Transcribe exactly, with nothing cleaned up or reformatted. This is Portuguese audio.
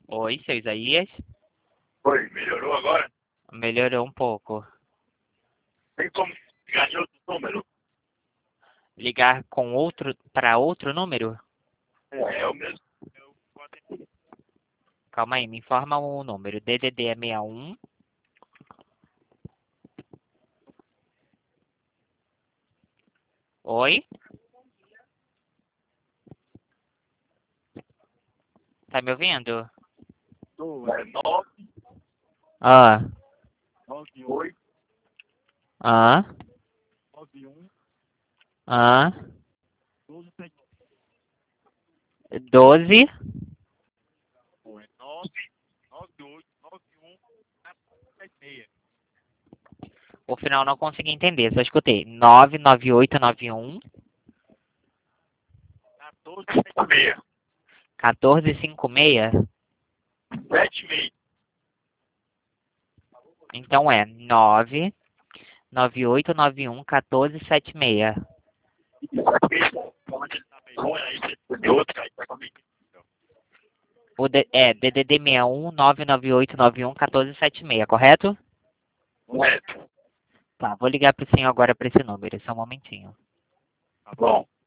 Oi, seu Isaías? Oi, melhorou agora? Melhorou um pouco. Tem como ligar de outro número? Ligar com outro para outro número? É, é o mesmo. Calma aí, me informa o número. D D D é sessenta e um. Oi? Tá me ouvindo? É nove Ah, nove oito ah, nove um ah. doze sete. doze. É nove nove oito nove um sete seis. O final não consegui entender, só escutei. nove nove oito nove um quatorze setenta e seis. quatorze cinquenta e seis. sete seis. Então é nove nove oito nove um quatorze setenta e seis. Onde ele tá bem ruim, aí você escolheu outro, aí tá comigo. O D, é D D D sessenta e um nove nove oito nove um quatorze setenta e seis, correto? Correto. Tá, vou ligar pro senhor agora para esse número, só um momentinho. Tá bom.